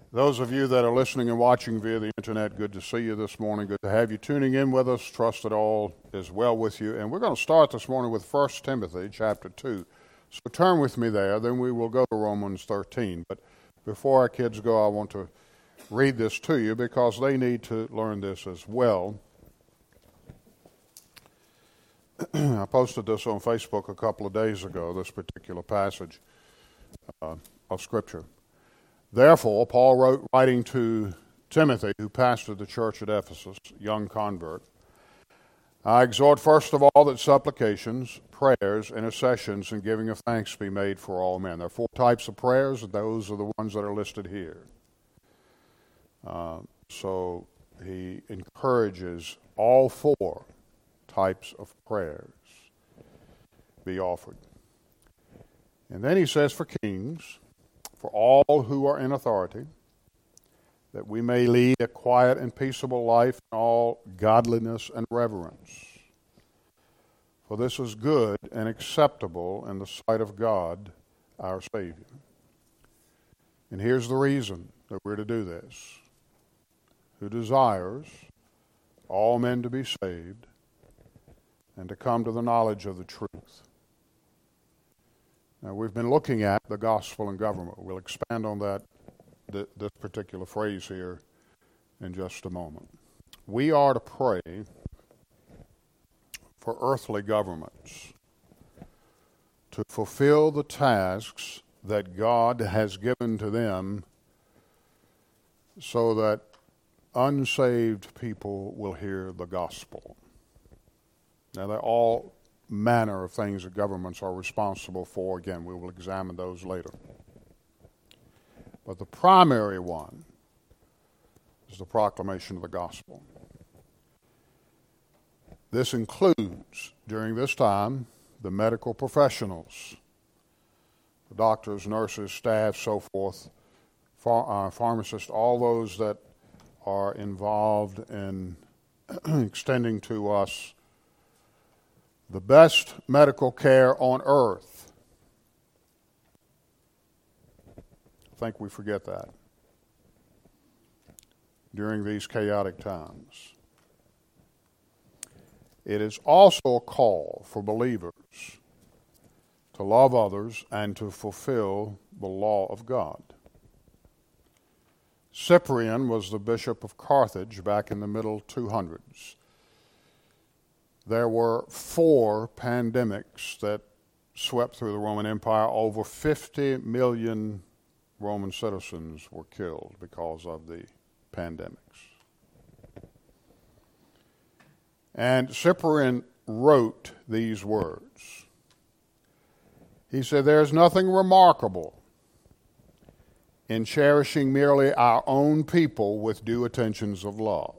Those of you that are listening and watching via the internet, good to see you this morning. Good to have you tuning in with us. Trust that all is well with you. And we're going to start this morning with 1 Timothy chapter 2. So turn with me there, then we will go to Romans 13. But before our kids go, I want to read this to you because they need to learn this as well. I posted this on Facebook a couple of days ago, this particular passage of Scripture. Therefore, Paul wrote, writing to Timothy, who pastored the church at Ephesus, young convert, I exhort first of all that supplications, prayers, intercessions, and giving of thanks be made for all men. There are four types of prayers, and those are the ones that are listed here. So he encourages all four types of prayers be offered. And then he says for kings, for all who are in authority, that we may lead a quiet and peaceable life in all godliness and reverence. For this is good and acceptable in the sight of God, our Savior. And here's the reason that we're to do this. Who desires all men to be saved and to come to the knowledge of the truth. Now, we've been looking at the gospel and government. We'll expand on that, this particular phrase here in just a moment. We are to pray for earthly governments to fulfill the tasks that God has given to them so that unsaved people will hear the gospel. Now, they're all manner of things that governments are responsible for. Again, we will examine those later. But the primary one is the proclamation of the gospel. This includes, during this time, the medical professionals, the doctors, nurses, staff, so forth, pharmacists, all those that are involved in extending to us the best medical care on earth. I think we forget that during these chaotic times. It is also a call for believers to love others and to fulfill the law of God. Cyprian was the bishop of Carthage back in the middle 200s. There were 4 pandemics that swept through the Roman Empire. Over 50 million Roman citizens were killed because of the pandemics. And Cyprian wrote these words. He said, "There is nothing remarkable in cherishing merely our own people with due attentions of love.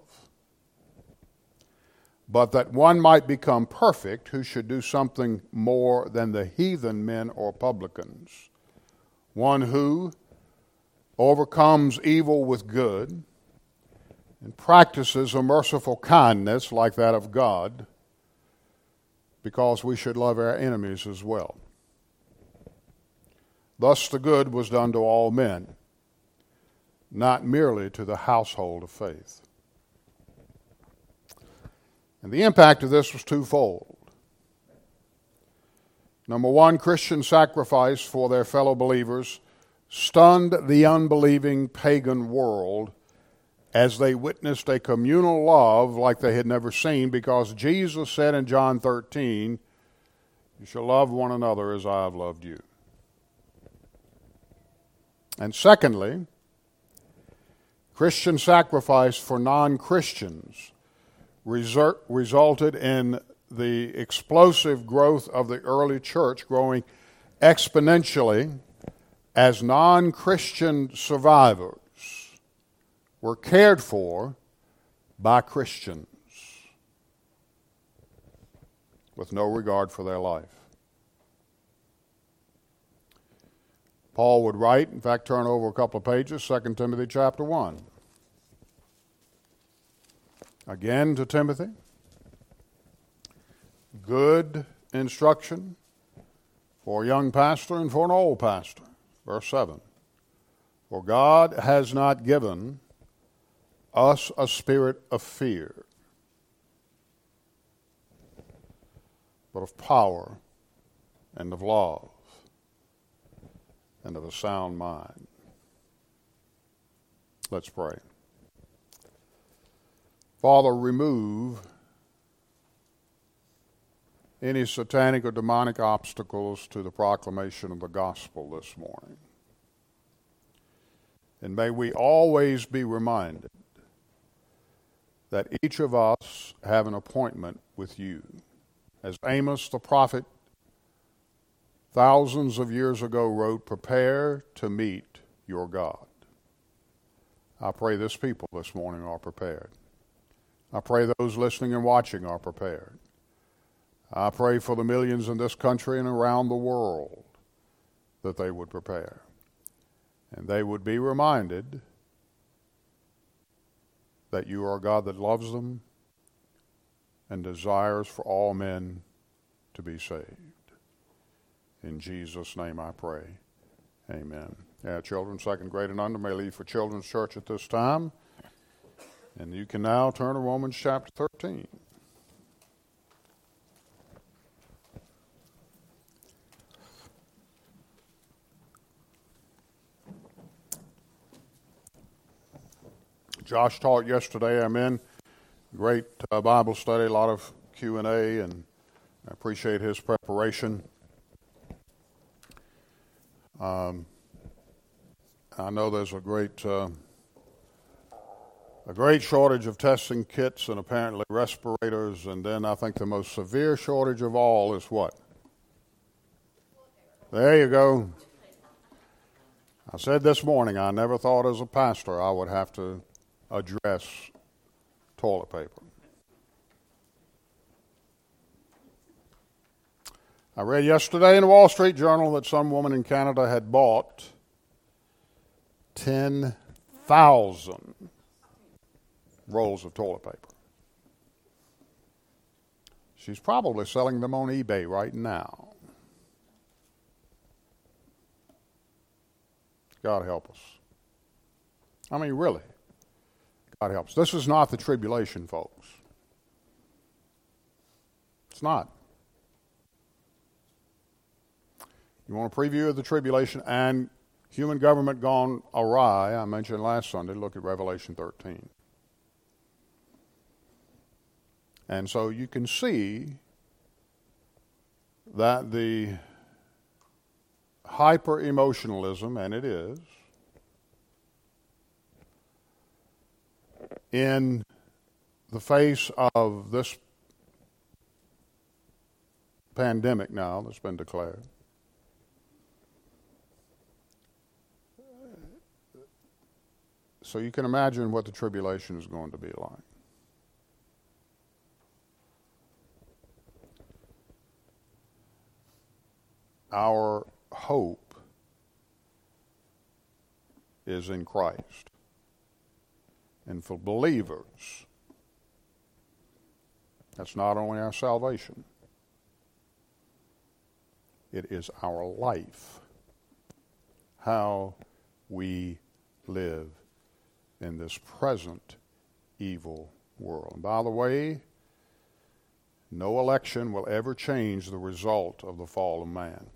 But that one might become perfect who should do something more than the heathen men or publicans. One who overcomes evil with good and practices a merciful kindness like that of God, because we should love our enemies as well. Thus the good was done to all men, not merely to the household of faith." And the impact of this was twofold. Number one, Christian sacrifice for their fellow believers stunned the unbelieving pagan world as they witnessed a communal love like they had never seen, because Jesus said in John 13, "You shall love one another as I have loved you." And secondly, Christian sacrifice for non-Christians resulted in the explosive growth of the early church, growing exponentially as non-Christian survivors were cared for by Christians with no regard for their life. Paul would write, in fact, turn over a couple of pages, 2 Timothy chapter 1. Again to Timothy, good instruction for a young pastor and for an old pastor. Verse 7. For God has not given us a spirit of fear, but of power and of love and of a sound mind. Let's pray. Father, remove any satanic or demonic obstacles to the proclamation of the gospel this morning. And may we always be reminded that each of us have an appointment with you. As Amos the prophet thousands of years ago wrote, prepare to meet your God. I pray this people this morning are prepared. I pray those listening and watching are prepared. I pray for the millions in this country and around the world that they would prepare. And they would be reminded that you are a God that loves them and desires for all men to be saved. In Jesus' name I pray. Amen. Yeah, children, second grade and under may leave for Children's Church at this time. And you can now turn to Romans chapter 13. Josh taught yesterday. I'm in great Bible study, a lot of Q&A, and I appreciate his preparation. I know there's a great shortage of testing kits and apparently respirators, and then I think the most severe shortage of all is what? There you go. I said this morning I never thought as a pastor I would have to address toilet paper. I read yesterday in the Wall Street Journal that some woman in Canada had bought 10,000 rolls of toilet paper. She's probably selling them on eBay right now. God help us. I mean, really. God helps. This is not the tribulation, folks. It's not. You want a preview of the tribulation and human government gone awry? I mentioned last Sunday, look at Revelation 13. And so you can see that the hyper-emotionalism, and it is, in the face of this pandemic now that's been declared, so you can imagine what the tribulation is going to be like. Our hope is in Christ. And for believers, that's not only our salvation, it is our life, how we live in this present evil world. And by the way, no election will ever change the result of the fall of man.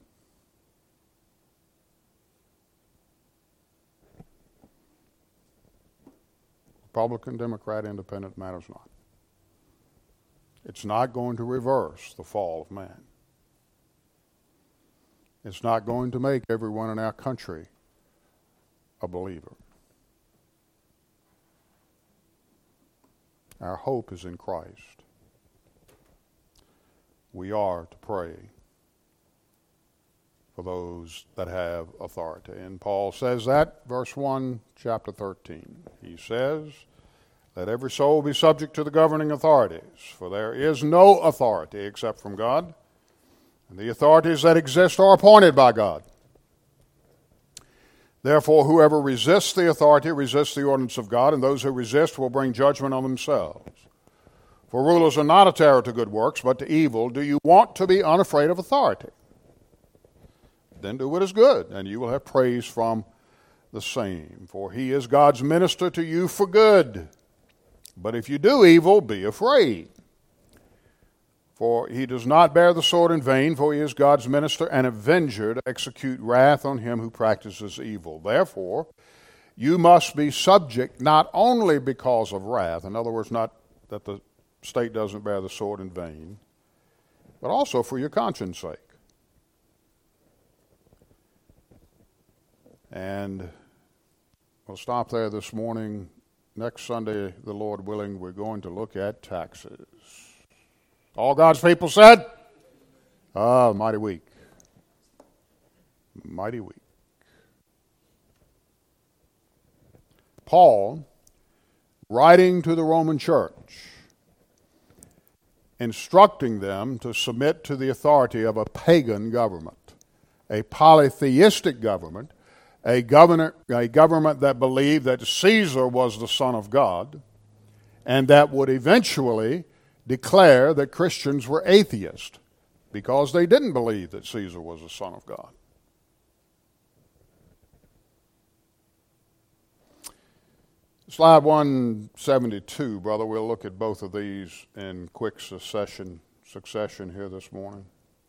Republican, Democrat, Independent, matters not. It's not going to reverse the fall of man. It's not going to make everyone in our country a believer. Our hope is in Christ. We are to pray for those that have authority. And Paul says that, verse 1, chapter 13. He says, let every soul be subject to the governing authorities, for there is no authority except from God, and the authorities that exist are appointed by God. Therefore, whoever resists the authority resists the ordinance of God, and those who resist will bring judgment on themselves. For rulers are not a terror to good works, but to evil. Do you want to be unafraid of authority? Then do what is good, and you will have praise from the same, for he is God's minister to you for good. But if you do evil, be afraid. For he does not bear the sword in vain, for he is God's minister and avenger to execute wrath on him who practices evil. Therefore, you must be subject not only because of wrath, in other words, not that the state doesn't bear the sword in vain, but also for your conscience sake. And we'll stop there this morning. Next Sunday, the Lord willing, we're going to look at taxes. All God's people said? Mighty weak. Mighty weak. Paul, writing to the Roman church, instructing them to submit to the authority of a pagan government, a polytheistic government, a government that believed that Caesar was the Son of God, and that would eventually declare that Christians were atheists because they didn't believe that Caesar was the Son of God. Slide 172, brother. We'll look at both of these in quick succession here this morning.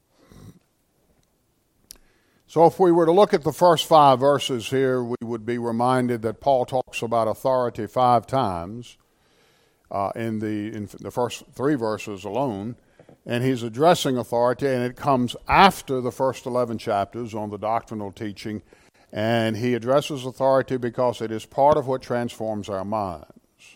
So if we were to look at the first 5 verses here, we would be reminded that Paul talks about authority 5 times in the first 3 verses alone, and he's addressing authority, and it comes after the first 11 chapters on the doctrinal teaching, and he addresses authority because it is part of what transforms our minds.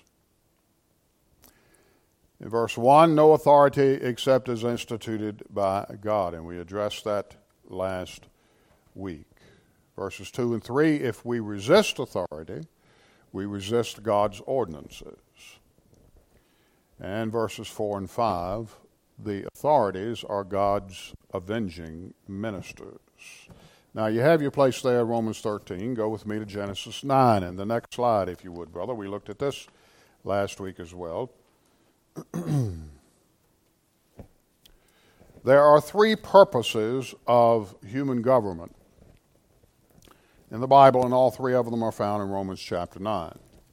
In verse 1, no authority except as instituted by God, and we addressed that last week. Verses 2 and 3, if we resist authority, we resist God's ordinances. And verses 4 and 5, the authorities are God's avenging ministers. Now, you have your place there, Romans 13. Go with me to Genesis 9. And the next slide, if you would, brother. We looked at this last week as well. There are 3 purposes of human government in the Bible, and all 3 of them are found in Romans chapter 9.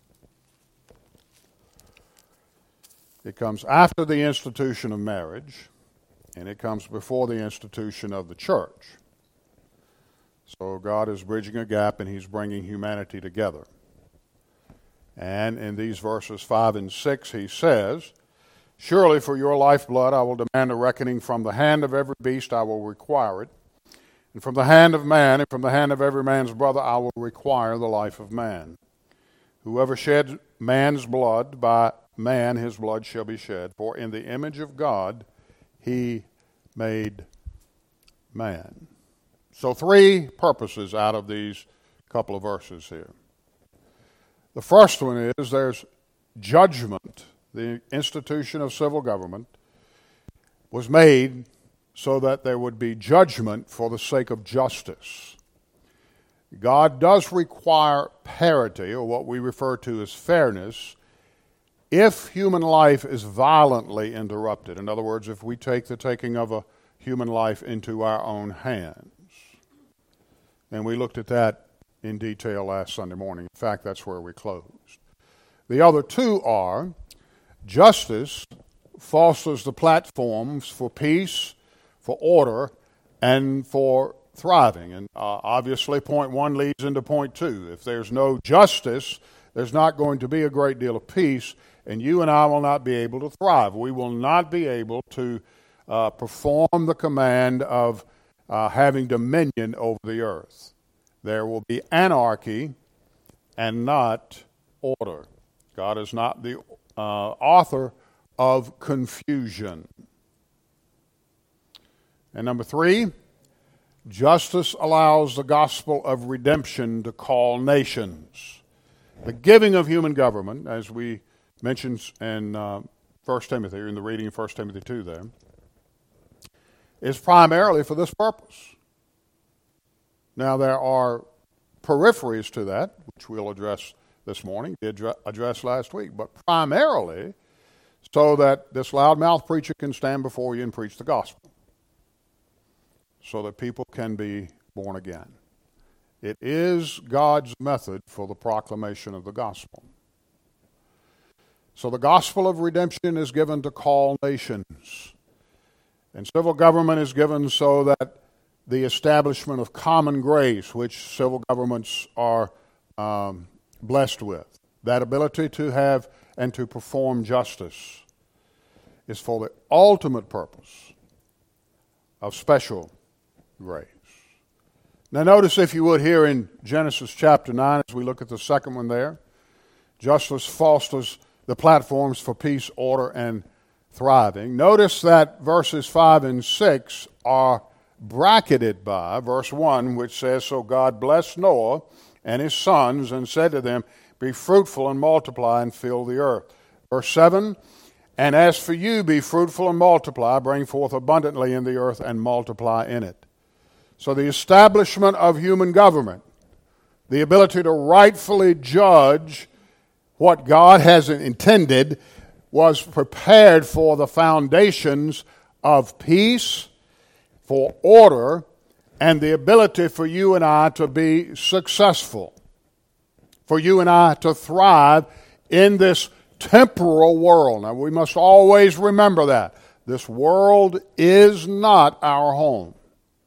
It comes after the institution of marriage, and it comes before the institution of the church. So God is bridging a gap, and he's bringing humanity together. And in these verses 5 and 6, he says, surely for your lifeblood I will demand a reckoning. From the hand of every beast I will require it. And from the hand of man, and from the hand of every man's brother I will require the life of man. Whoever sheds man's blood, by man his blood shall be shed. For in the image of God he made man. So 3 purposes out of these couple of verses here. The first one is there's judgment. The institution of civil government was made so that there would be judgment for the sake of justice. God does require parity, or what we refer to as fairness, if human life is violently interrupted. In other words, if we take the taking of a human life into our own hands. And we looked at that in detail last Sunday morning. In fact, that's where we closed. The other 2 are justice fosters the platforms for peace, for order, and for thriving. And obviously, point 1 leads into point 2. If there's no justice, there's not going to be a great deal of peace, and you and I will not be able to thrive. We will not be able to perform the command of having dominion over the earth. There will be anarchy and not order. God is not the author of confusion. And number 3, justice allows the gospel of redemption to call nations. The giving of human government, as we mentioned in 1 Timothy, in the reading of 1 Timothy 2 there, is primarily for this purpose. Now, there are peripheries to that, which we'll address this morning, did address last week, but primarily so that this loudmouth preacher can stand before you and preach the gospel, so that people can be born again. It is God's method for the proclamation of the gospel. So the gospel of redemption is given to call nations. And civil government is given so that the establishment of common grace, which civil governments are blessed with, that ability to have and to perform justice, is for the ultimate purpose of special grace. Now notice, if you would, here in Genesis chapter 9, as we look at the second one there, justice fosters the platforms for peace, order, and thriving. Notice that verses 5 and 6 are bracketed by verse 1, which says, "So God blessed Noah and his sons and said to them, be fruitful and multiply and fill the earth." Verse 7, "And as for you, be fruitful and multiply, bring forth abundantly in the earth and multiply in it." So the establishment of human government, the ability to rightfully judge what God has intended, was prepared for the foundations of peace, for order, and the ability for you and I to be successful, for you and I to thrive in this temporal world. Now, we must always remember that. This world is not our home.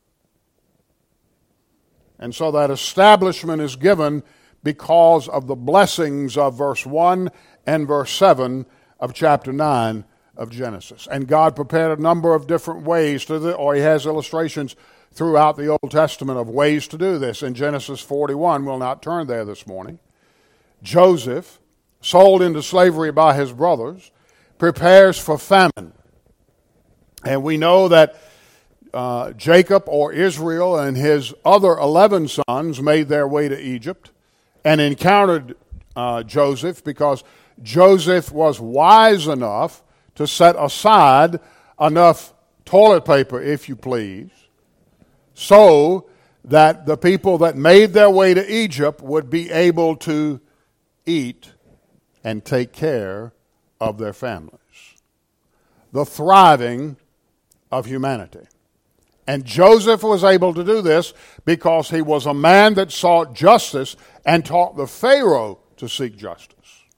And so that establishment is given because of the blessings of verse 1 and verse 7 of chapter 9 of Genesis. And God prepared a number of different ways to or he has illustrations throughout the Old Testament of ways to do this. In Genesis 41, we'll not turn there this morning, Joseph, sold into slavery by his brothers, prepares for famine. And we know that Jacob, or Israel, and his other 11 sons made their way to Egypt and encountered Joseph, because Joseph was wise enough to set aside enough toilet paper, if you please, so that the people that made their way to Egypt would be able to eat and take care of their families. The thriving of humanity. And Joseph was able to do this because he was a man that sought justice and taught the Pharaoh to seek justice.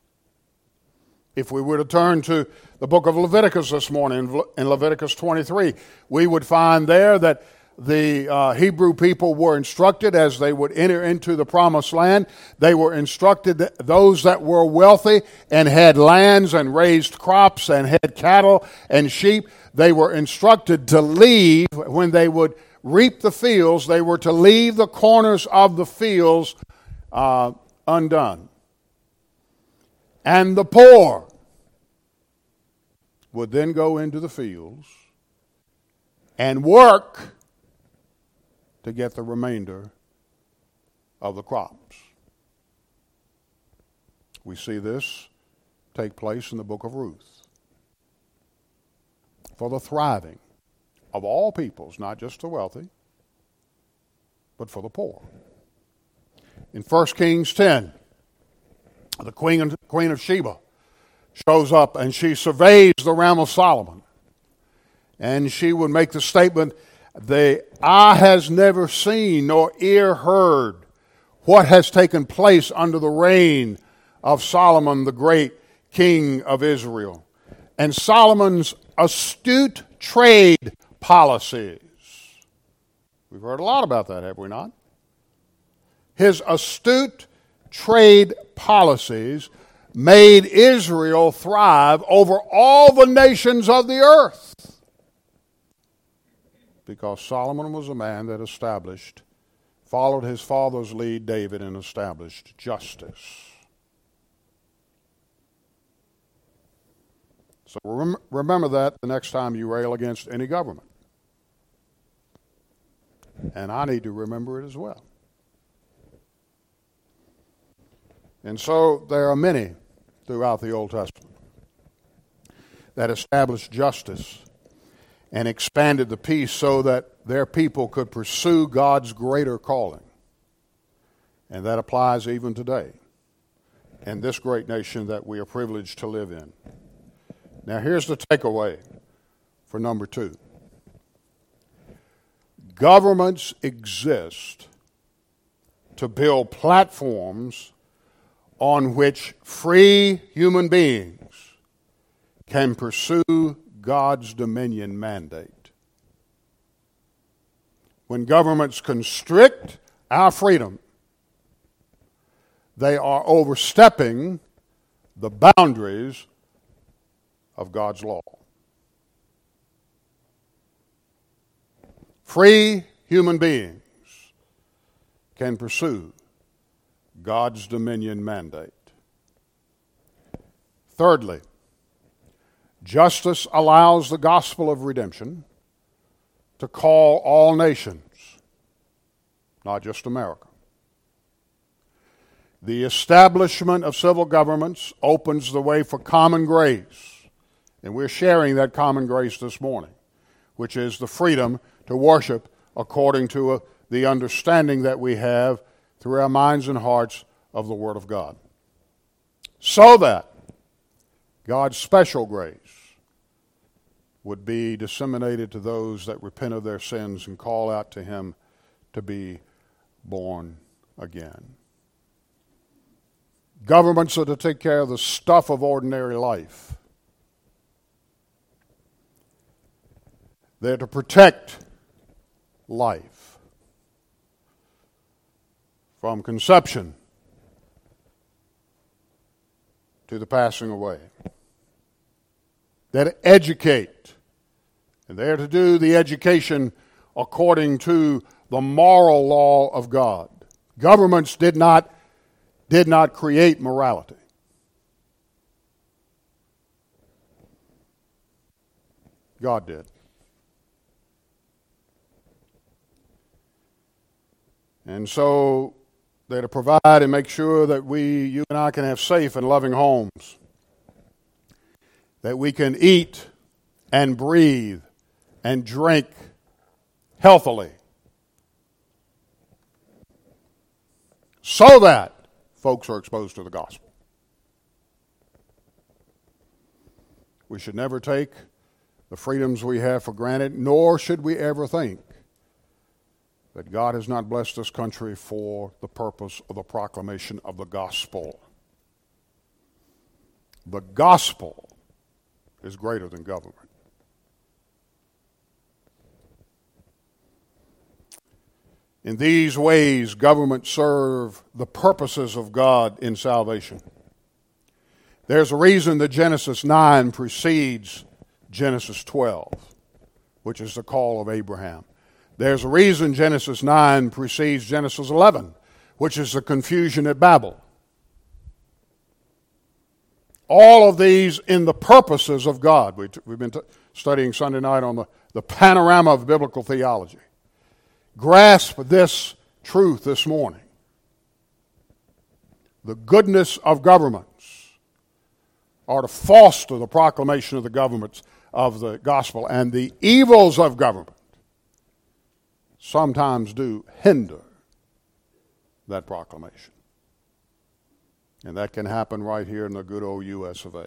If we were to turn to the book of Leviticus this morning, in Leviticus 23, we would find there that the Hebrew people were instructed as they would enter into the promised land. They were instructed that those that were wealthy and had lands and raised crops and had cattle and sheep, they were instructed to leave, when they would reap the fields, they were to leave the corners of the fields undone. And the poor would then go into the fields and work to get the remainder of the crops. We see this take place in the book of Ruth. For the thriving of all peoples, not just the wealthy, but for the poor. In 1 Kings 10, the Queen of Sheba shows up and she surveys the realm of Solomon. And she would make the statement, "The eye has never seen nor ear heard what has taken place under the reign of Solomon, the great king of Israel." And Solomon's astute trade policies. We've heard a lot about that, have we not? His astute trade policies made Israel thrive over all the nations of the earth, because Solomon was a man that followed his father's lead, David, and established justice. So remember that the next time you rail against any government. And I need to remember it as well. And so there are many throughout the Old Testament that established justice and expanded the peace so that their people could pursue God's greater calling. And that applies even today in this great nation that we are privileged to live in. Now here's the takeaway for number 2. Governments exist to build platforms on which free human beings can pursue God's dominion mandate. When governments constrict our freedom, they are overstepping the boundaries of God's law. Free human beings can pursue God's dominion mandate. Thirdly, justice allows the gospel of redemption to call all nations, not just America. The establishment of civil governments opens the way for common grace, and we're sharing that common grace this morning, which is the freedom to worship according to the understanding that we have through our minds and hearts of the Word of God. So that God's special grace would be disseminated to those that repent of their sins and call out to Him to be born again. Governments are to take care of the stuff of ordinary life. They're to protect life from conception to the passing away. They're to educate, and they're to do the education according to the moral law of God. Governments did not create morality. God did. And so they're to provide and make sure that you and I can have safe and loving homes, that we can eat and breathe and drink healthily, so that folks are exposed to the gospel. We should never take the freedoms we have for granted, nor should we ever think that God has not blessed this country for the purpose of the proclamation of the gospel. The gospel is greater than government. In these ways, governments serve the purposes of God in salvation. There's a reason that Genesis 9 precedes Genesis 12, which is the call of Abraham. There's a reason Genesis 9 precedes Genesis 11, which is the confusion at Babel. All of these in the purposes of God. We've been studying Sunday night on the panorama of biblical theology. Grasp this truth this morning. The goodness of governments are to foster the proclamation of the governments of the gospel, and the evils of government sometimes do hinder that proclamation. And that can happen right here in the good old U.S. of A.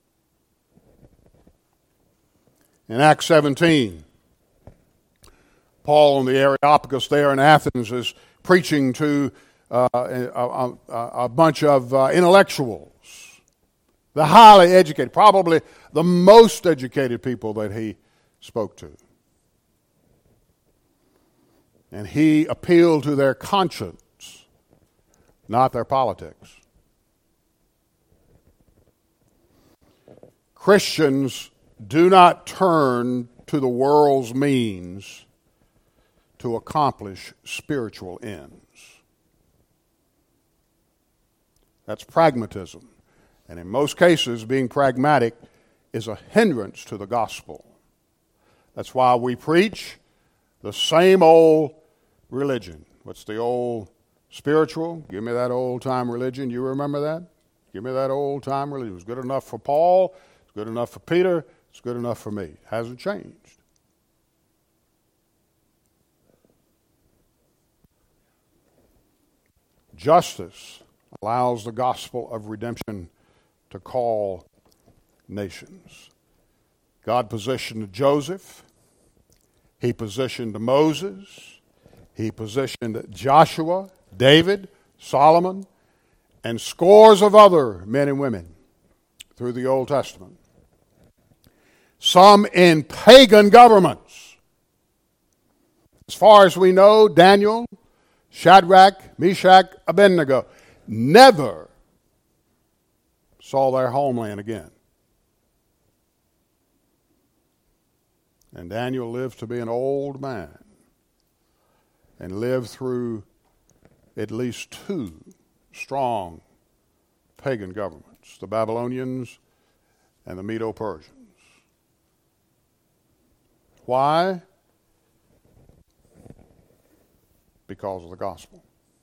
In Acts 17, Paul on the Areopagus there in Athens is preaching to a bunch of intellectuals, the highly educated, probably the most educated people that he spoke to. And he appealed to their conscience, not their politics. Christians do not turn to the world's means to accomplish spiritual ends. That's pragmatism. And in most cases, being pragmatic is a hindrance to the gospel. That's why we preach the same old religion. What's the old spiritual? Give me that old-time religion. You remember that? Give me that old-time religion. It was good enough for Paul. It's good enough for Peter. It's good enough for me. It hasn't changed. Justice allows the gospel of redemption to call nations. God positioned Joseph. He positioned Moses. He positioned Joshua, David, Solomon, and scores of other men and women through the Old Testament. Some in pagan governments. As far as we know, Daniel, Shadrach, Meshach, Abednego never saw their homeland again. And Daniel lived to be an old man and lived through at least two strong pagan governments, the Babylonians and the Medo-Persians. Why? Because of the gospel.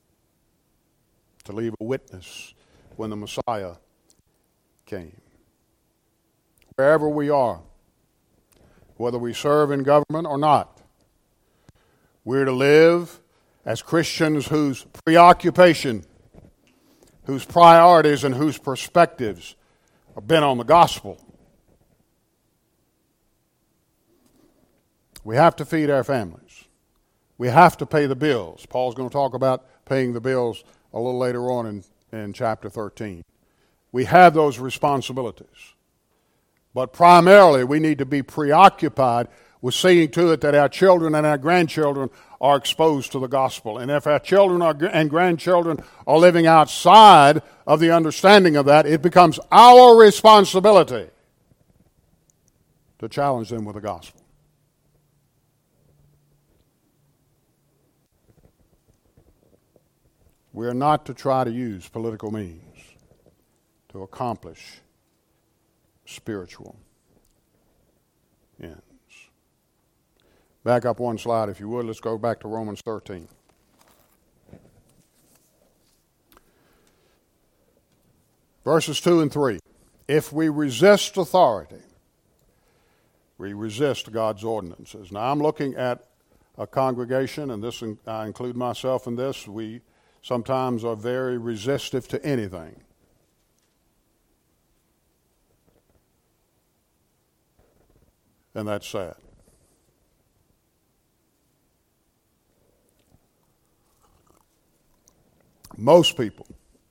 To leave a witness when the Messiah came. Wherever we are, whether we serve in government or not, we're to live as Christians whose preoccupation, whose priorities, and whose perspectives are bent on the gospel. We have to feed our families. We have to pay the bills. Paul's going to talk about paying the bills a little later on in chapter 13. We have those responsibilities. But primarily, we need to be preoccupied with seeing to it that our children and our grandchildren are exposed to the gospel. And if our children and grandchildren are living outside of the understanding of that, it becomes our responsibility to challenge them with the gospel. We are not to try to use political means to accomplish spiritual ends. Back up one slide, if you would. Let's go back to Romans 13. Verses 2 and 3. If we resist authority, we resist God's ordinances. Now, I'm looking at a congregation, and this I include myself in this. We sometimes are very resistive to anything. And that's sad. Most people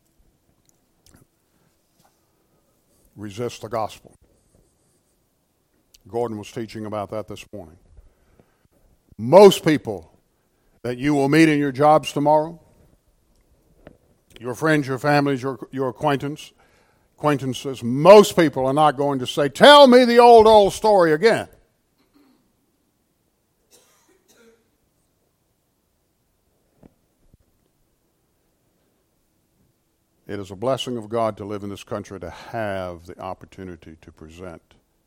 resist the gospel. Gordon was teaching about that this morning. Most people that you will meet in your jobs tomorrow, your friends, your families, your acquaintances, most people are not going to say, "Tell me the old story again." It is a blessing of God to live in this country, to have the opportunity to present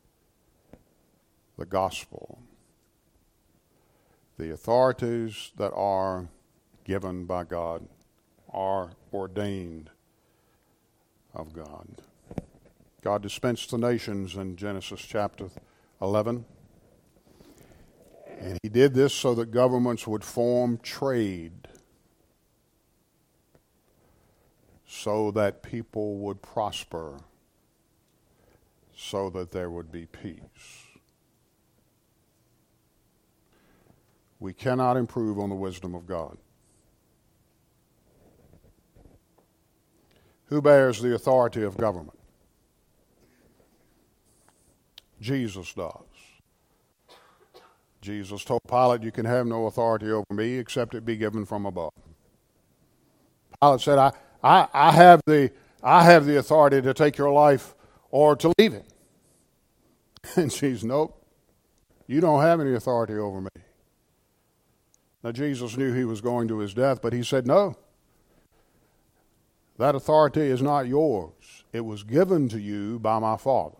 the gospel. The authorities that are given by God are ordained of God. God dispensed the nations in Genesis chapter 11. And he did this so that governments would form trade, so that people would prosper, so that there would be peace. We cannot improve on the wisdom of God. Who bears the authority of government? Jesus does. Jesus told Pilate, "You can have no authority over me except it be given from above." Pilate said, I have the authority to take your life or to leave it. And Jesus, "Nope, you don't have any authority over me." Now, Jesus knew he was going to his death, but he said, "No, that authority is not yours. It was given to you by my Father."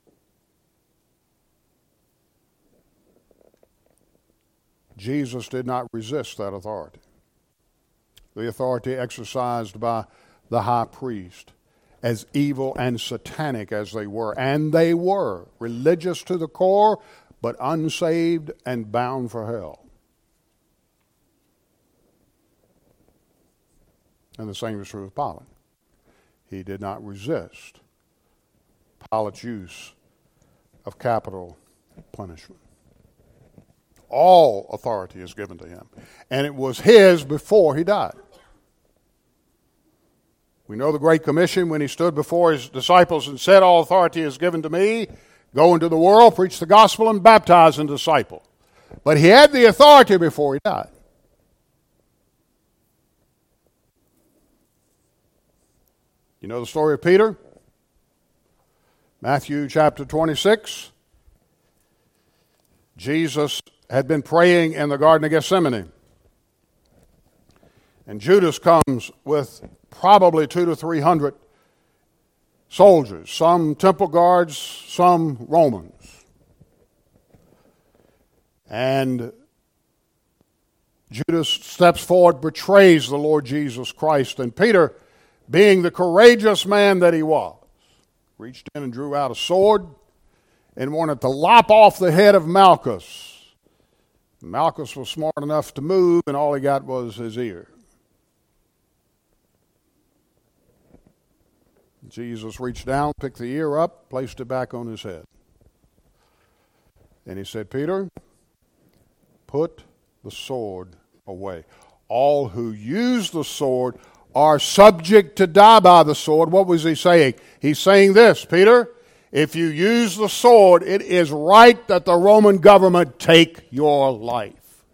Jesus did not resist that authority. The authority exercised by the high priest, as evil and satanic as they were, and they were religious to the core, but unsaved and bound for hell. And the same is true of Pilate. He did not resist Pilate's use of capital punishment. All authority is given to him, and it was his before he died. We know the Great Commission when he stood before his disciples and said, all authority is given to me. Go into the world, preach the gospel, and baptize and disciple. But he had the authority before he died. You know the story of Peter? Matthew chapter 26. Jesus had been praying in the Garden of Gethsemane. And Judas comes with probably 200 to 300 soldiers, some temple guards, some Romans. And Judas steps forward, betrays the Lord Jesus Christ. And Peter, being the courageous man that he was, reached in and drew out a sword and wanted to lop off the head of Malchus. Malchus was smart enough to move, and all he got was his ear. Jesus reached down, picked the ear up, placed it back on his head. And he said, Peter, put the sword away. All who use the sword are subject to die by the sword. What was he saying? He's saying this, Peter, if you use the sword, it is right that the Roman government take your life.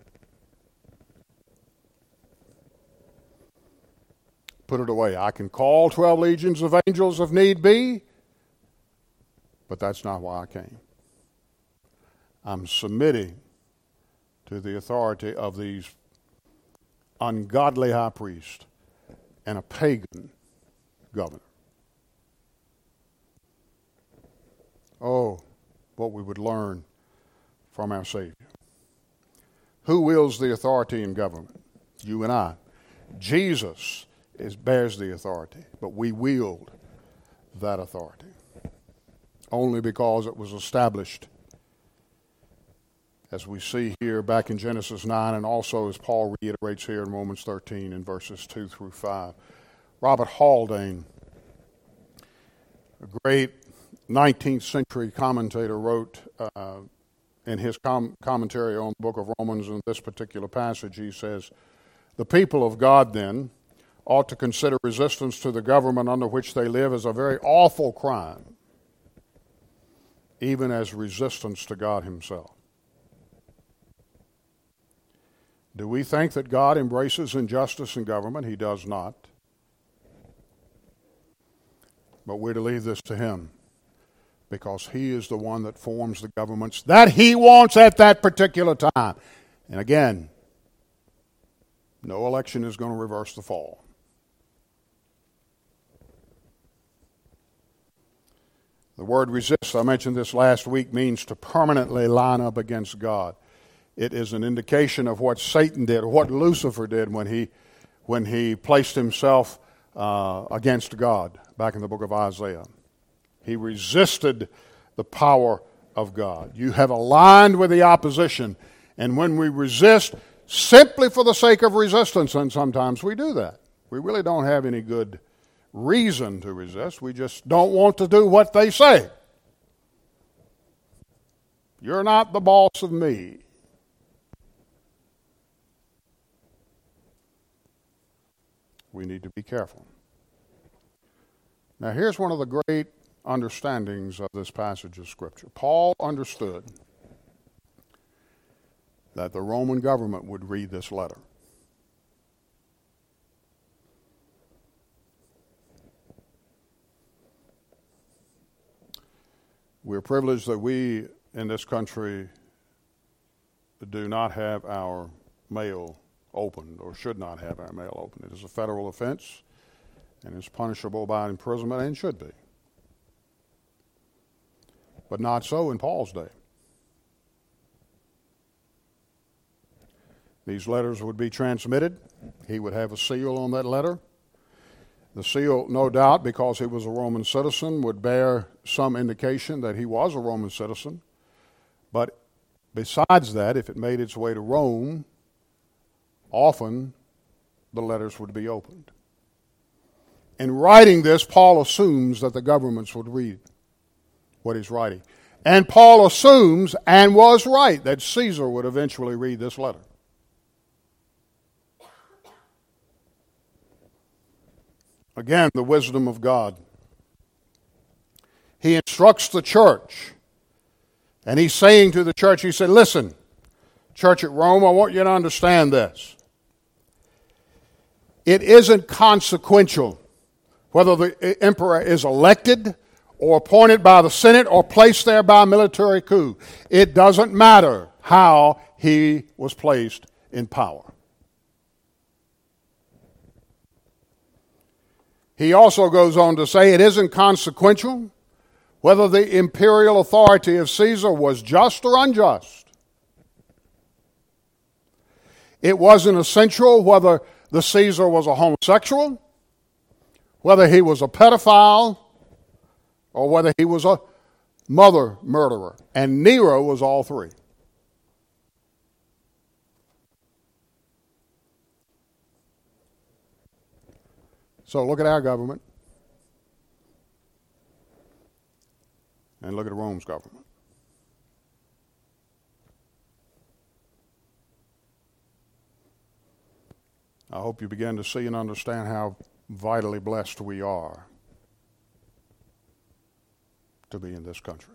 Put it away. I can call 12 legions of angels if need be, but that's not why I came. I'm submitting to the authority of these ungodly high priests and a pagan governor. Oh, what we would learn from our Savior. Who wields the authority in government? You and I. Jesus bears the authority, but we wield that authority only because it was established, as we see here back in Genesis 9, and also as Paul reiterates here in Romans 13 in verses 2 through 5. Robert Haldane, a great 19th century commentator, wrote in his commentary on the book of Romans in this particular passage, he says, the people of God then ought to consider resistance to the government under which they live as a very awful crime, even as resistance to God himself. Do we think that God embraces injustice in government? He does not. But we're to leave this to him, because he is the one that forms the governments that he wants at that particular time. And again, no election is going to reverse the fall. The word resist, I mentioned this last week, means to permanently line up against God. It is an indication of what Satan did, what Lucifer did when he placed himself against God, back in the book of Isaiah. He resisted the power of God. You have aligned with the opposition, and when we resist simply for the sake of resistance, and sometimes we do that, we really don't have any good reason to resist. We just don't want to do what they say. You're not the boss of me. We need to be careful. Now, here's one of the great understandings of this passage of Scripture. Paul understood that the Roman government would read this letter. We're privileged that we in this country do not have our mail opened, or should not have our mail opened. It is a federal offense and is punishable by imprisonment, and should be. But not so in Paul's day. These letters would be transmitted. He would have a seal on that letter. The seal, no doubt, because he was a Roman citizen, would bear some indication that he was a Roman citizen. But besides that, if it made its way to Rome, often the letters would be opened. In writing this, Paul assumes that the governments would read what he's writing. And Paul assumes, and was right, that Caesar would eventually read this letter. Again, the wisdom of God. He instructs the church. And he's saying to the church, he said, listen, church at Rome, I want you to understand this. It isn't consequential whether the emperor is elected or appointed by the Senate or placed there by a military coup. It doesn't matter how he was placed in power. He also goes on to say it isn't consequential whether the imperial authority of Caesar was just or unjust. It wasn't essential whether the Caesar was a homosexual, whether he was a pedophile, or whether he was a mother murderer. And Nero was all three. So look at our government and look at Rome's government. I hope you begin to see and understand how vitally blessed we are to be in this country.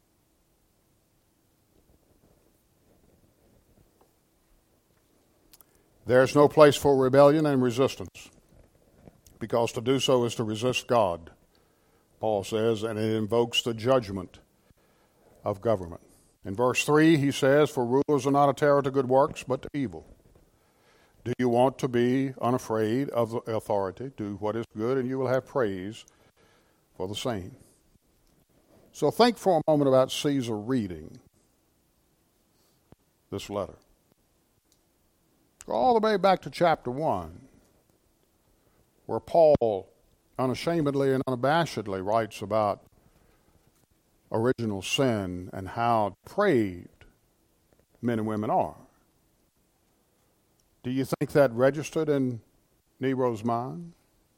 There's no place for rebellion and resistance, because to do so is to resist God, Paul says, and it invokes the judgment of government. In verse 3, he says, for rulers are not a terror to good works, but to evil. Do you want to be unafraid of authority? Do what is good, and you will have praise for the same. So think for a moment about Caesar reading this letter. Go all the way back to chapter 1, where Paul unashamedly and unabashedly writes about original sin and how depraved men and women are. Do you think that registered in Nero's mind?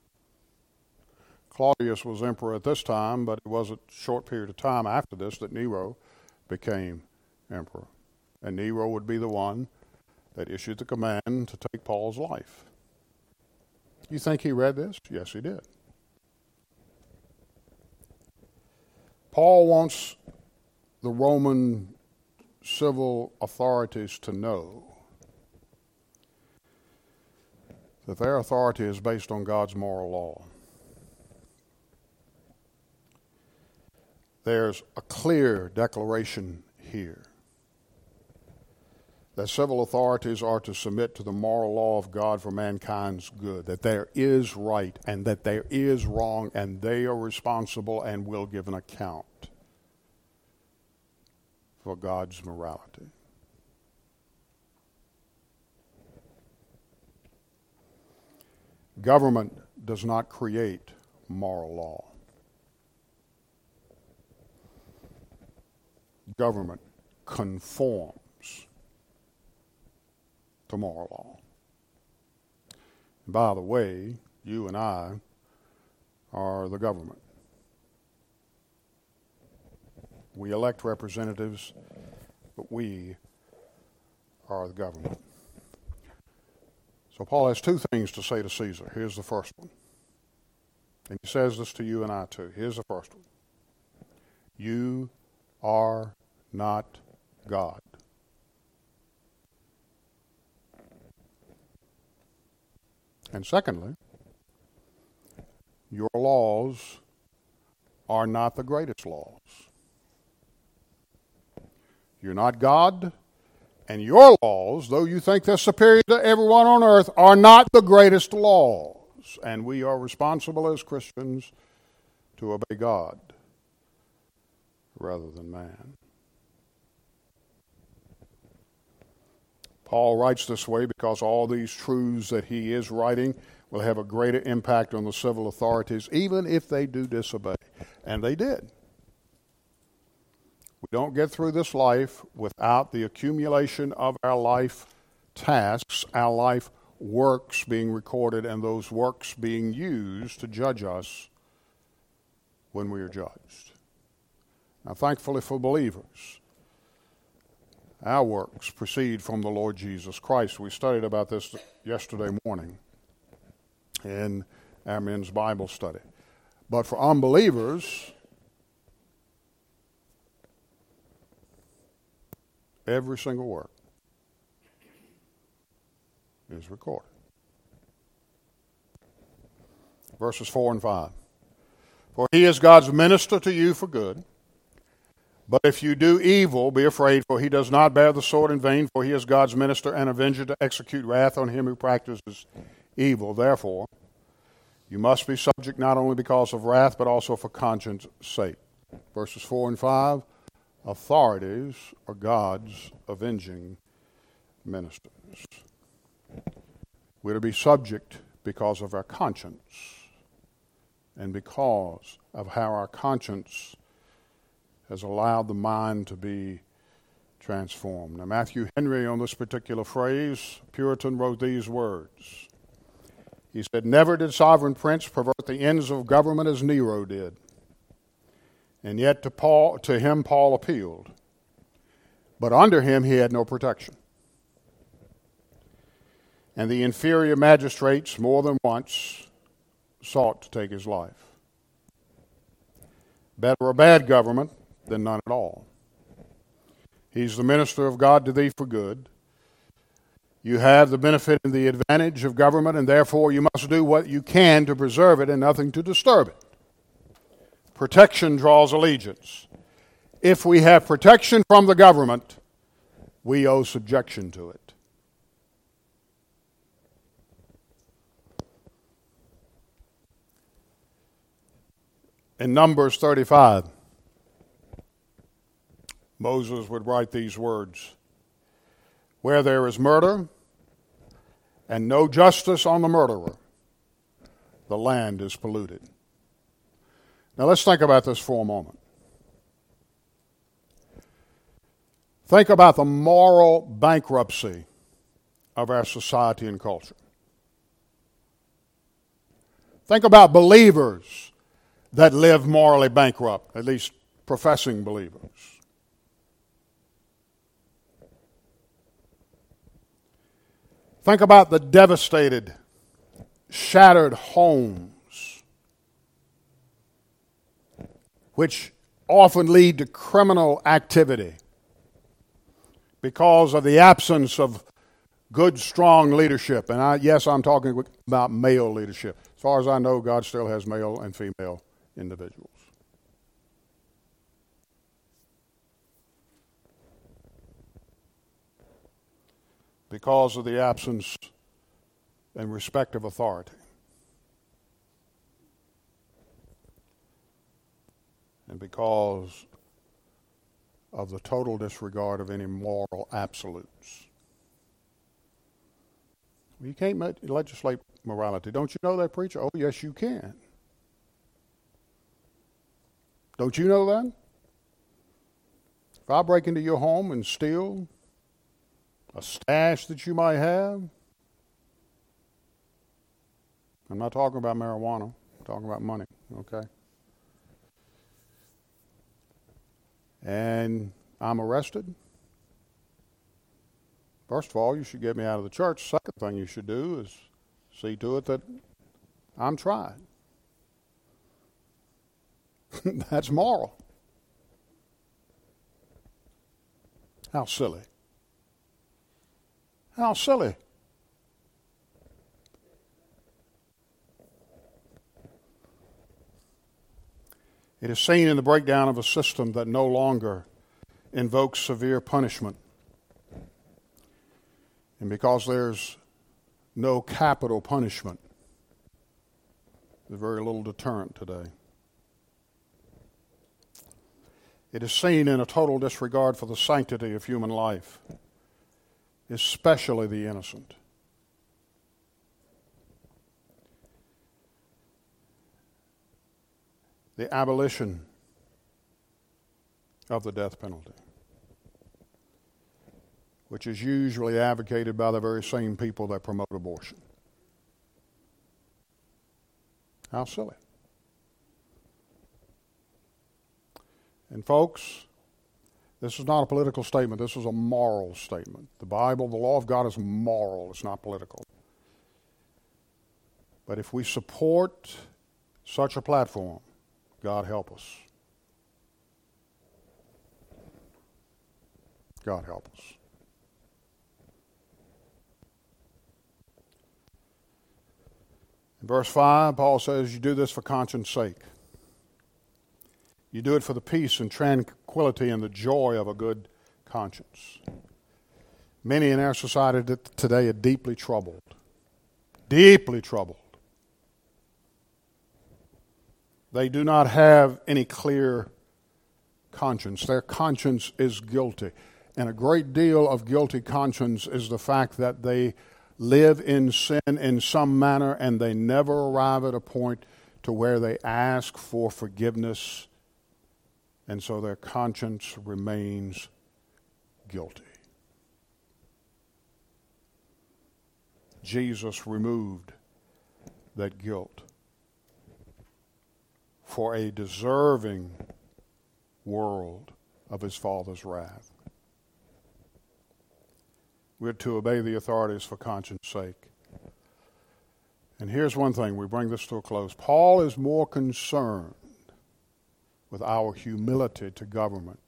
Claudius was emperor at this time, but it was a short period of time after this that Nero became emperor. And Nero would be the one that issued the command to take Paul's life. You think he read this? Yes, he did. Paul wants the Roman civil authorities to know that their authority is based on God's moral law. There's a clear declaration here that civil authorities are to submit to the moral law of God for mankind's good, that there is right and that there is wrong, and they are responsible and will give an account for God's morality. Government does not create moral law. Government conforms to moral law. And by the way, you and I are the government. We elect representatives, but we are the government. So Paul has two things to say to Caesar. Here's the first one. And he says this to you and I too. Here's the first one. You are not God. And secondly, your laws are not the greatest laws. You're not God, and your laws, though you think they're superior to everyone on earth, are not the greatest laws. And we are responsible as Christians to obey God rather than man. Paul writes this way because all these truths that he is writing will have a greater impact on the civil authorities, even if they do disobey. And they did. We don't get through this life without the accumulation of our life tasks, our life works being recorded, and those works being used to judge us when we are judged. Now, thankfully for believers, our works proceed from the Lord Jesus Christ. We studied about this yesterday morning in our men's Bible study. But for unbelievers, every single word is recorded. Verses 4 and 5. For he is God's minister to you for good. But if you do evil, be afraid, for he does not bear the sword in vain, for he is God's minister and avenger to execute wrath on him who practices evil. Therefore, you must be subject not only because of wrath, but also for conscience' sake. Verses 4 and 5, authorities are God's avenging ministers. We're to be subject because of our conscience and because of how our conscience has allowed the mind to be transformed. Now, Matthew Henry, on this particular phrase, Puritan, wrote these words. He said, "Never did sovereign prince pervert the ends of government as Nero did. And yet to him Paul appealed. But under him he had no protection. And the inferior magistrates more than once sought to take his life. Better a bad government than none at all. He's the minister of God to thee for good. You have the benefit and the advantage of government, and therefore you must do what you can to preserve it and nothing to disturb it. Protection draws allegiance. If we have protection from the government, we owe subjection to it. In Numbers 35, Moses would write these words, "Where there is murder and no justice on the murderer, the land is polluted." Now let's think about this for a moment. Think about the moral bankruptcy of our society and culture. Think about believers that live morally bankrupt, at least professing believers. Think about the devastated, shattered homes, which often lead to criminal activity because of the absence of good, strong leadership. And I'm talking about male leadership. As far as I know, God still has male and female individuals. Because of the absence and respect of authority. And because of the total disregard of any moral absolutes. You can't legislate morality. Don't you know that, preacher? Oh, yes, you can. Don't you know that? If I break into your home and steal a stash that you might have, I'm not talking about marijuana, I'm talking about money, okay? And I'm arrested. First of all, you should get me out of the church. Second thing you should do is see to it that I'm tried. That's moral. How silly. How silly. It is seen in the breakdown of a system that no longer invokes severe punishment. And because there's no capital punishment, there's very little deterrent today. It is seen in a total disregard for the sanctity of human life, especially the innocent. The abolition of the death penalty, which is usually advocated by the very same people that promote abortion. How silly. And folks, this is not a political statement. This is a moral statement. The Bible, the law of God is moral. It's not political. But if we support such a platform, God help us. God help us. In verse 5, Paul says, you do this for conscience sake. You do it for the peace and tranquility and the joy of a good conscience. Many in our society today are deeply troubled. Deeply troubled. They do not have any clear conscience. Their conscience is guilty. And a great deal of guilty conscience is the fact that they live in sin in some manner and they never arrive at a point to where they ask for forgiveness, and so their conscience remains guilty. Jesus removed that guilt for a deserving world of his Father's wrath. We're to obey the authorities for conscience sake. And here's one thing, we bring this to a close. Paul is more concerned with our humility to government,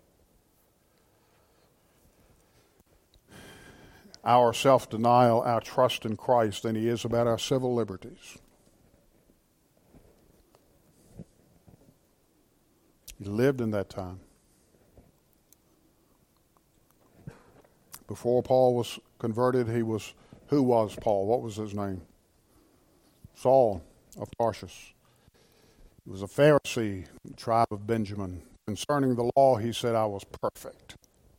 our self-denial, our trust in Christ, than he is about our civil liberties. He lived in that time. Before Paul was converted, who was Paul? What was his name? Saul of Tarsus. He was a Pharisee, tribe of Benjamin. Concerning the law, he said, I was perfect.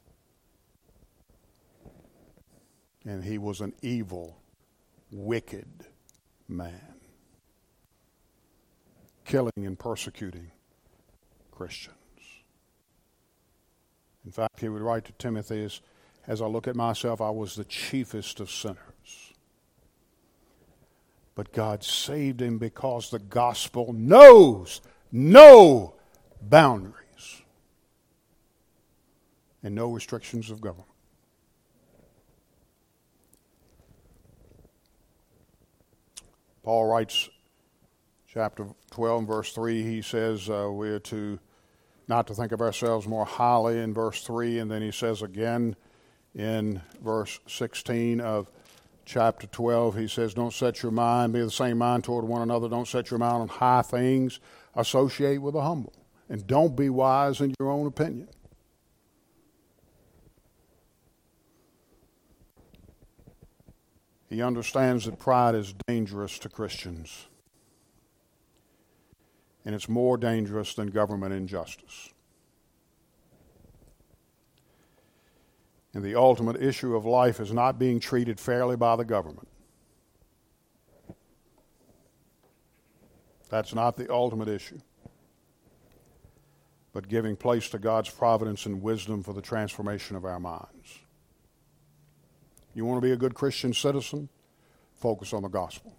And he was an evil, wicked man, killing and persecuting Christians. In fact, he would write to Timothy, as I look at myself, I was the chiefest of sinners. But God saved him because the gospel knows no boundaries and no restrictions of government. Paul writes, chapter 12 and verse 3, he says we're to not to think of ourselves more highly in verse 3, and then he says again in verse 16 of chapter 12, he says, don't set your mind, be of the same mind toward one another, don't set your mind on high things, associate with the humble, and don't be wise in your own opinion. He understands that pride is dangerous to Christians, and it's more dangerous than government injustice. And the ultimate issue of life is not being treated fairly by the government. That's not the ultimate issue. But giving place to God's providence and wisdom for the transformation of our minds. You want to be a good Christian citizen? Focus on the gospel.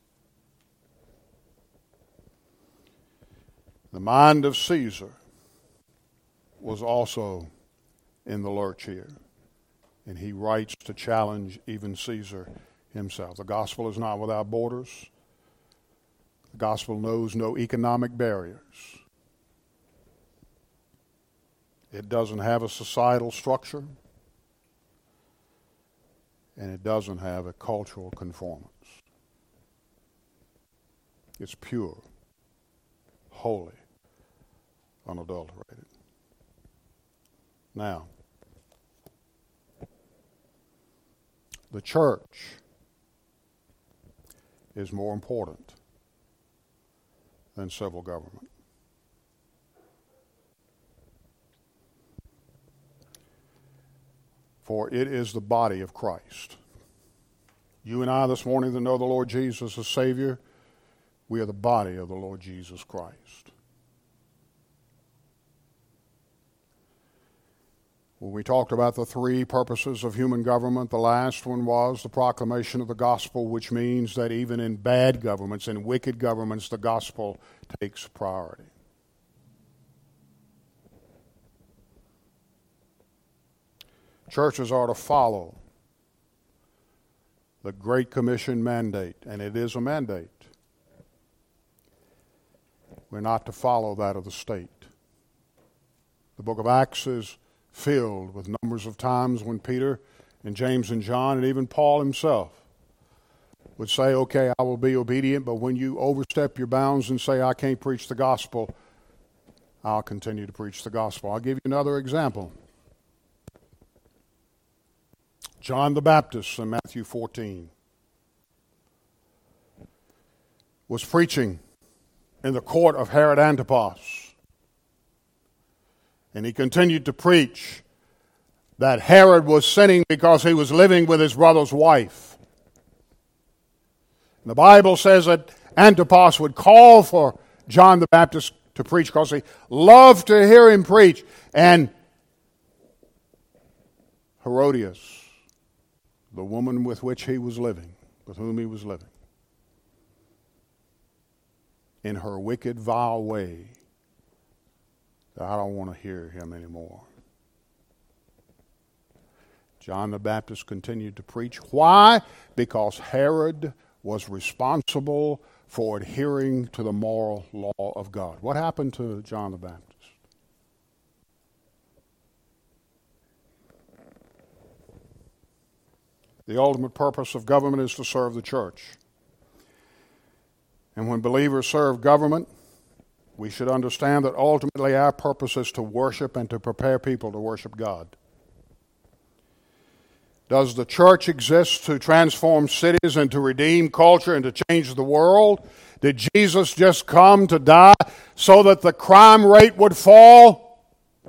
The mind of Caesar was also in the lurch here. And he writes to challenge even Caesar himself. The gospel is not without borders. The gospel knows no economic barriers. It doesn't have a societal structure. And it doesn't have a cultural conformance. It's pure, holy, unadulterated. Now, the church is more important than civil government. For it is the body of Christ. You and I this morning that know the Lord Jesus as Savior, we are the body of the Lord Jesus Christ. When we talked about the three purposes of human government, the last one was the proclamation of the gospel, which means that even in bad governments, in wicked governments, the gospel takes priority. Churches are to follow the Great Commission mandate, and it is a mandate. We're not to follow that of the state. The book of Acts is filled with numbers of times when Peter and James and John and even Paul himself would say, okay, I will be obedient, but when you overstep your bounds and say, I can't preach the gospel, I'll continue to preach the gospel. I'll give you another example. John the Baptist in Matthew 14 was preaching in the court of Herod Antipas. And he continued to preach that Herod was sinning because he was living with his brother's wife. And the Bible says that Antipas would call for John the Baptist to preach because he loved to hear him preach. And Herodias, the woman with which he was living, with whom he was living, in her wicked, vile way, I don't want to hear him anymore. John the Baptist continued to preach. Why? Because Herod was responsible for adhering to the moral law of God. What happened to John the Baptist? The ultimate purpose of government is to serve the church. And when believers serve government, we should understand that ultimately our purpose is to worship and to prepare people to worship God. Does the church exist to transform cities and to redeem culture and to change the world? Did Jesus just come to die so that the crime rate would fall?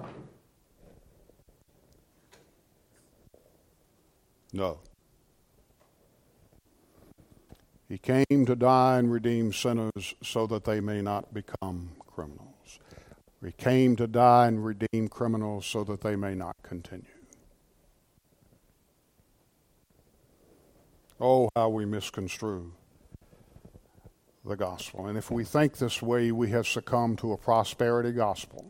No. He came to die and redeem sinners so that they may not become criminals. He came to die and redeem criminals so that they may not continue. Oh, how we misconstrue the gospel. And if we think this way, we have succumbed to a prosperity gospel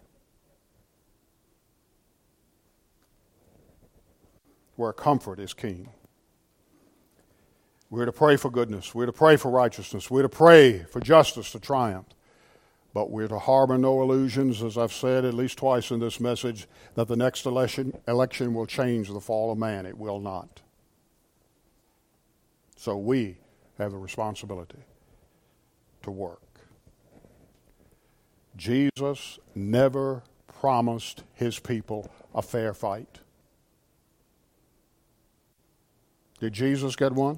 where comfort is king. We're to pray for goodness. We're to pray for righteousness. We're to pray for justice to triumph. But we're to harbor no illusions, as I've said at least twice in this message, that the next election will change the fall of man. It will not. So we have the responsibility to work. Jesus never promised his people a fair fight. Did Jesus get one?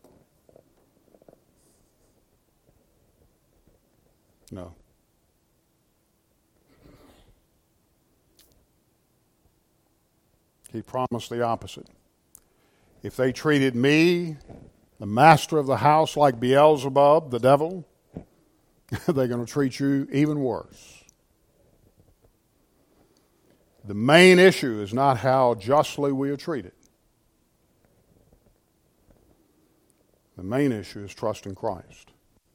No. He promised the opposite. If they treated me, the master of the house, like Beelzebub, the devil, they're going to treat you even worse. The main issue is not how justly we are treated. The main issue is trust in Christ.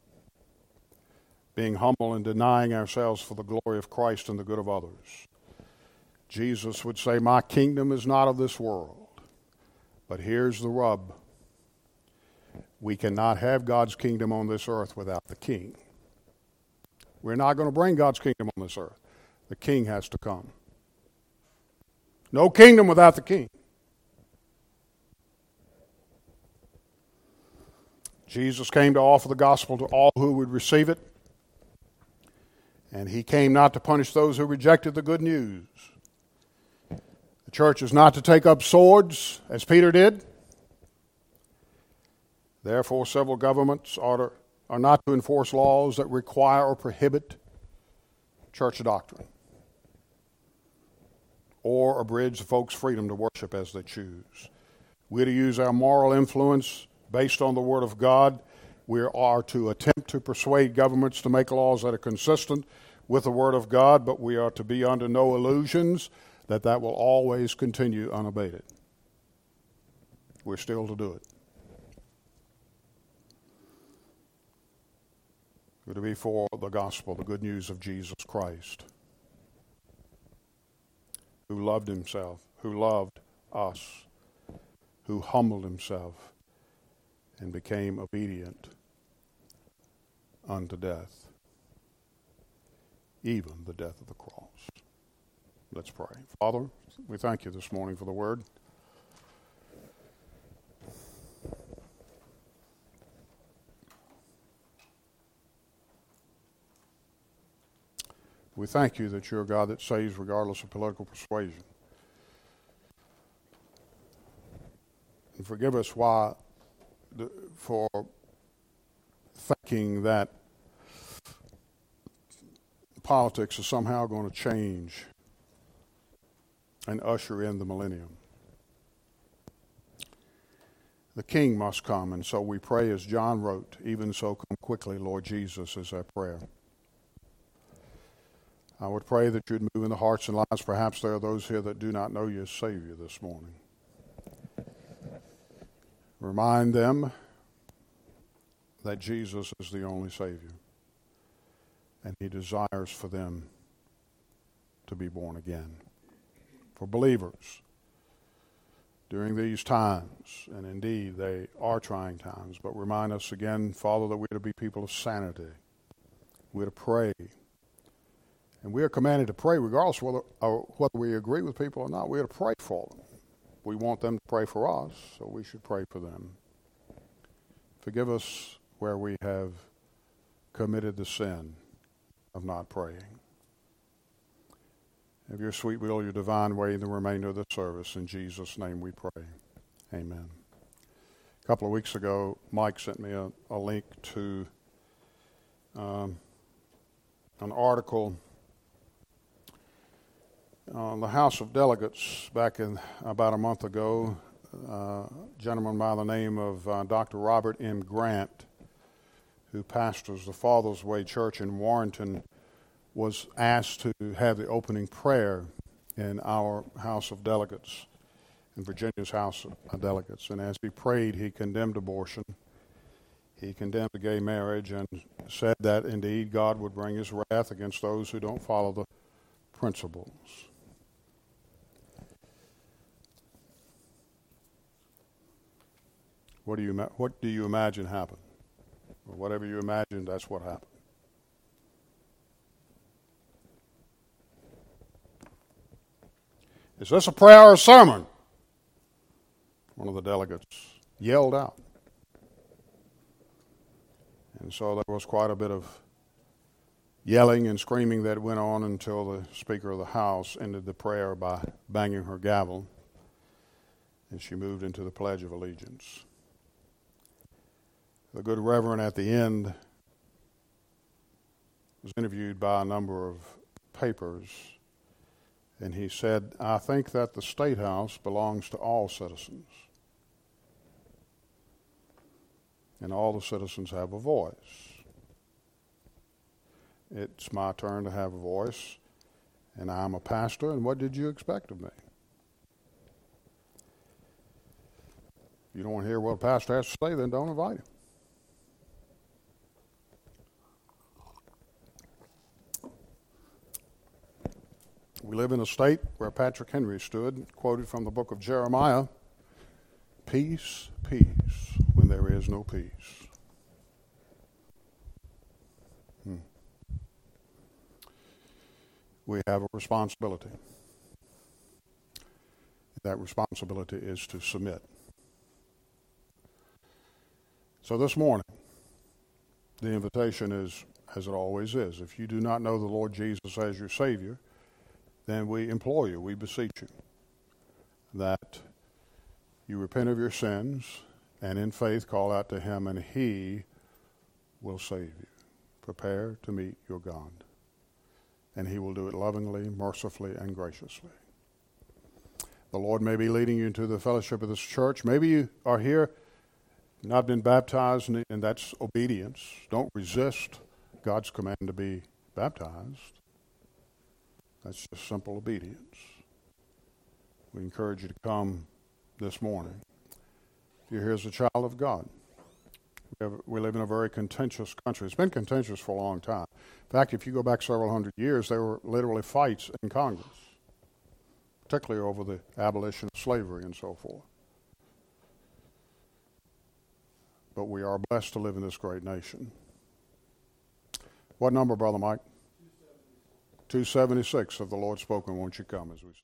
Being humble and denying ourselves for the glory of Christ and the good of others. Jesus would say, my kingdom is not of this world. But here's the rub. We cannot have God's kingdom on this earth without the king. We're not going to bring God's kingdom on this earth. The king has to come. No kingdom without the king. Jesus came to offer the gospel to all who would receive it. And he came not to punish those who rejected the good news. The church is not to take up swords, as Peter did. Therefore, civil governments are not to enforce laws that require or prohibit church doctrine or abridge folks' freedom to worship as they choose. We're to use our moral influence based on the Word of God. We are to attempt to persuade governments to make laws that are consistent with the Word of God, but we are to be under no illusions that that will always continue unabated. We're still to do it. We're to be for the gospel, the good news of Jesus Christ, who loved himself, who loved us, who humbled himself, and became obedient unto death, even the death of the cross. Let's pray. Father, we thank you this morning for the word. We thank you that you're a God that saves regardless of political persuasion. And forgive us for thinking that politics is somehow going to change and usher in the millennium. The King must come, and so we pray as John wrote, even so come quickly, Lord Jesus, is our prayer. I would pray that you'd move in the hearts and lives. Perhaps there are those here that do not know you as Savior this morning. Remind them that Jesus is the only Savior, and he desires for them to be born again. For believers, during these times, and indeed they are trying times, but remind us again, Father, that we're to be people of sanity. We're to pray. And we are commanded to pray regardless whether we agree with people or not. We're to pray for them. We want them to pray for us, so we should pray for them. Forgive us where we have committed the sin of not praying. Have your sweet will, your divine way in the remainder of the service. In Jesus' name we pray. Amen. A couple of weeks ago, Mike sent me a link to an article on the House of Delegates back in about a month ago. A gentleman by the name of Dr. Robert M. Grant, who pastors the Father's Way Church in Warrenton, was asked to have the opening prayer in our House of Delegates, in Virginia's House of Delegates. And as he prayed, he condemned abortion. He condemned gay marriage and said that indeed God would bring his wrath against those who don't follow the principles. What do you imagine happened? Or whatever you imagine, that's what happened. Is this a prayer or a sermon? One of the delegates yelled out. And so there was quite a bit of yelling and screaming that went on until the Speaker of the House ended the prayer by banging her gavel, and she moved into the Pledge of Allegiance. The good Reverend at the end was interviewed by a number of papers, and he said, I think that the State House belongs to all citizens, and all the citizens have a voice. It's my turn to have a voice, and I'm a pastor, and what did you expect of me? If you don't want to hear what a pastor has to say, then don't invite him. We live in a state where Patrick Henry stood, quoted from the book of Jeremiah, peace, peace, when there is no peace. We have a responsibility. That responsibility is to submit. So this morning, the invitation is, as it always is, if you do not know the Lord Jesus as your Savior, then we implore you, we beseech you, that you repent of your sins and in faith call out to him, and he will save you. Prepare to meet your God, and he will do it lovingly, mercifully, and graciously. The Lord may be leading you into the fellowship of this church. Maybe you are here, not been baptized, and that's obedience. Don't resist God's command to be baptized. That's just simple obedience. We encourage you to come this morning. If you're here as a child of God, we live in a very contentious country. It's been contentious for a long time. In fact, if you go back several hundred years, there were literally fights in Congress, particularly over the abolition of slavery and so forth. but we are blessed to live in this great nation. What number, Brother Mike? 276 of the Lord spoken. Won't you come as we stand?